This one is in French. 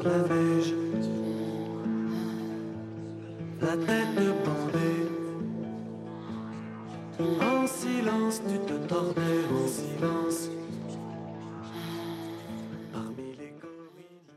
sur la neige, la tête bandée. En silence, tu te tordais en silence.